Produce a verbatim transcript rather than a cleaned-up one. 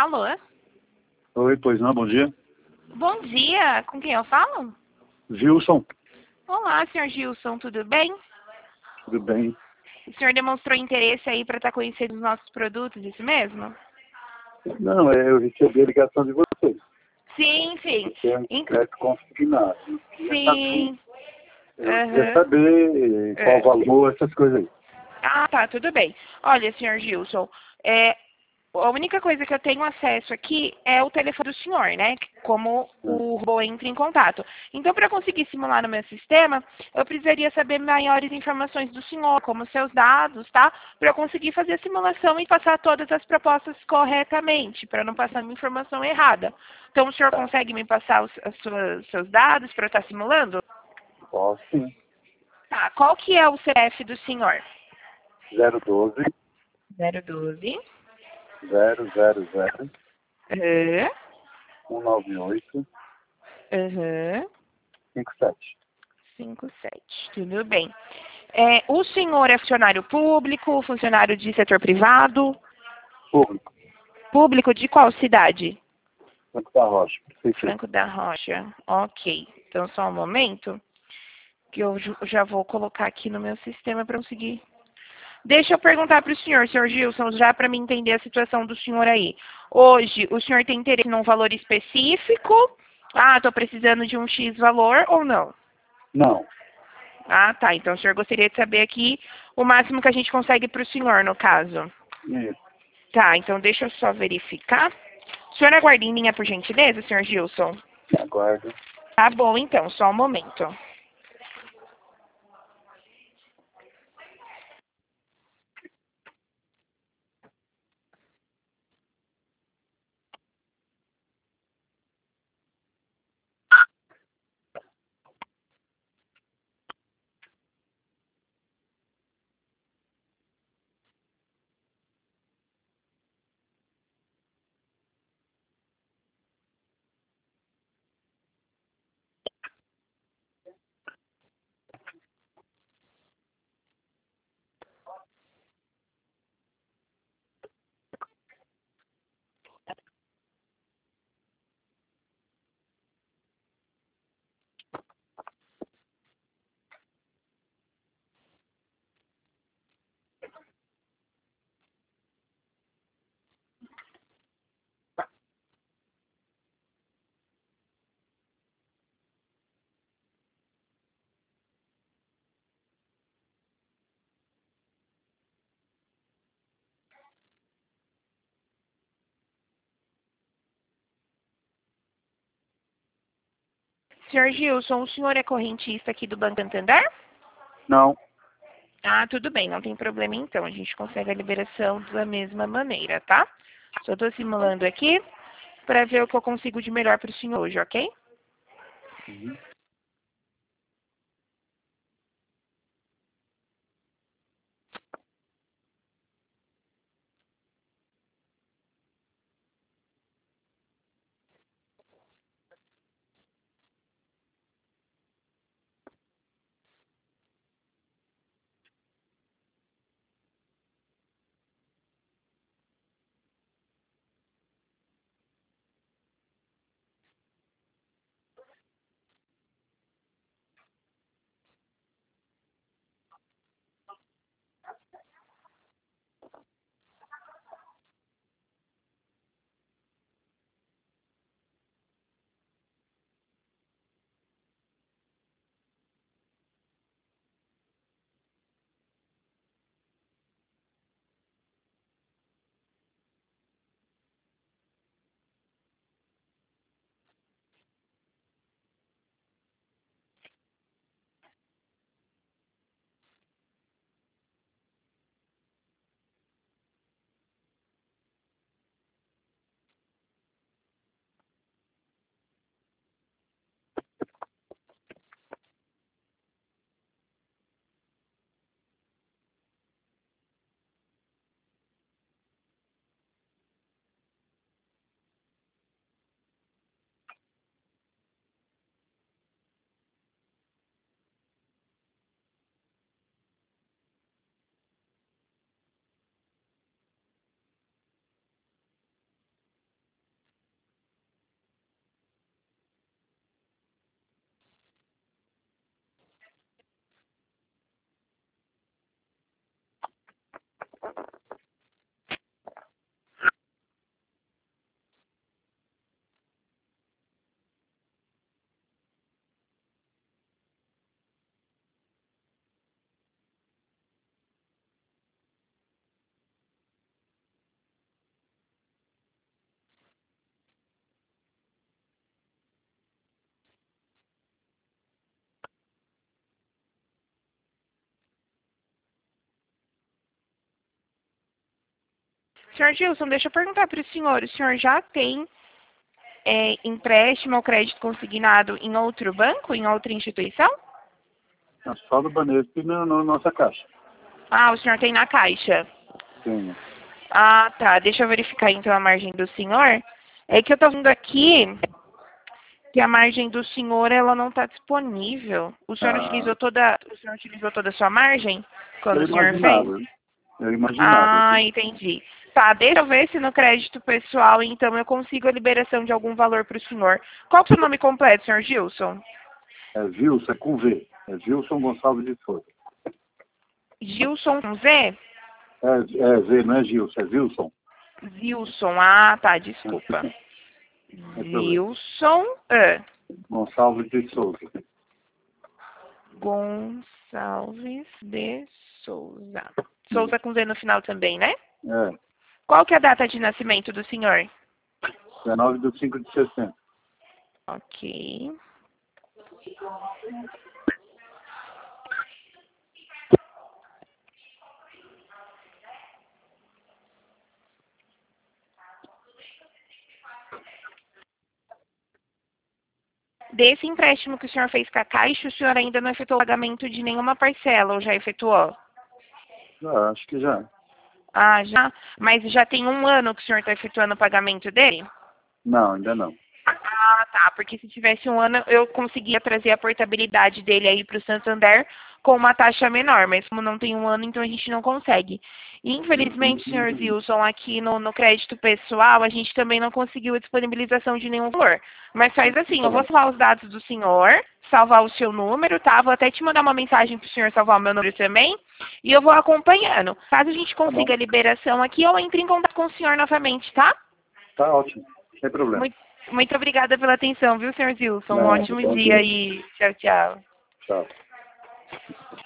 Alô? Oi, pois não, bom dia. Bom dia, com quem eu falo? Gilson, Olá, senhor Gilson, tudo bem? tudo bem? O senhor demonstrou interesse aí para estar conhecendo os nossos produtos, isso mesmo? Não, é, eu recebi a ligação de vocês. Sim, sim. Você é um Inc- crédito consignado. Eu queria saber, Sim. eu queria Aham. saber qual É. o valor, essas coisas aí. Ah, tá, tudo bem. Olha, senhor Gilson, é, a única coisa que eu tenho acesso aqui é o telefone do senhor, né? Como Né? o robô entra em contato. Então, para conseguir simular no meu sistema, eu precisaria saber maiores informações do senhor, como seus dados, tá? Para eu conseguir fazer a simulação e passar todas as propostas corretamente, para não passar uma informação errada. Então, o senhor Tá. consegue me passar os as suas- seus dados para eu estar simulando? Posso sim. Tá, qual que é o C P F do senhor? zero doze, Zero doze. zero zero zero, Aham. um nove oito, Aham. cinco sete. Cinco, sete. Tudo bem. É, o senhor é funcionário público, funcionário de setor privado? Público, Público de qual cidade? Franco da Rocha, prefeitura. Franco da Rocha. Ok. Então, só um momento, que eu ju- já vou colocar aqui no meu sistema para conseguir. Deixa eu perguntar para o senhor, senhor Gilson, já para me entender a situação do senhor aí. Hoje, o senhor tem interesse num valor específico? Ah, estou precisando de um X valor ou não? Não, Ah, tá. Então o senhor gostaria de saber aqui o máximo que a gente consegue para o senhor, no caso. isso, Tá, então deixa eu só verificar. O senhor aguarda em linha, por gentileza, senhor Gilson? aguardo. Tá bom, então, só um momento. Senhor Gilson, o senhor é correntista aqui do Banco Santander? Não, Ah, tudo bem, não tem problema então. A gente consegue a liberação da mesma maneira, tá? Só estou simulando aqui para ver o que eu consigo de melhor para o senhor hoje, ok? uhum. Senhor Gilson, deixa eu perguntar para o senhor. O senhor já tem é, empréstimo ou crédito consignado em outro banco, em outra instituição? Não, só do Banesp e na, na nossa caixa. Ah, o senhor tem na Caixa. Sim. Ah, tá. Deixa eu verificar então a margem do senhor. É que eu tô vendo aqui que a margem do senhor ela não está disponível. O senhor Ah, utilizou toda, o senhor utilizou toda a sua margem quando eu o senhor fez? imaginava. Eu imaginava. Ah, entendi. Tá, deixa eu ver se no crédito pessoal, então, eu consigo a liberação de algum valor para o senhor. Qual que é o seu nome completo, senhor Gilson? É Wilson, é com V. É Wilson Gonçalves de Souza. Gilson com Z? É, é V, não é Gilson, é Wilson. Wilson, ah, tá, desculpa. É problema. Wilson ah, Gonçalves de Souza. Gonçalves de Souza. Souza com Z no final também, né? É, Qual que é a data de nascimento do senhor? dezenove de cinco de sessenta. Ok. Desse empréstimo que o senhor fez com a Caixa, o senhor ainda não efetuou o pagamento de nenhuma parcela, ou já efetuou? Ah, acho que já. Ah, já? Mas já tem um ano que o senhor está efetuando o pagamento dele? Não, ainda não. Ah, tá. Porque se tivesse um ano, eu conseguia trazer a portabilidade dele aí para o Santander com uma taxa menor. Mas como não tem um ano, então a gente não consegue. E, infelizmente, senhor Wilson, aqui no, no crédito pessoal, a gente também não conseguiu a disponibilização de nenhum valor. Mas faz assim, eu vou salvar os dados do senhor, salvar o seu número, tá? Vou até te mandar uma mensagem para o senhor salvar o meu número também. E eu vou acompanhando. Caso a gente consiga a liberação aqui, eu entro em contato com o senhor novamente, tá? Tá ótimo, sem problema. Muito, muito obrigada pela atenção, viu, senhor Wilson? Um Não, ótimo bom dia dia. e tchau, tchau. Tchau.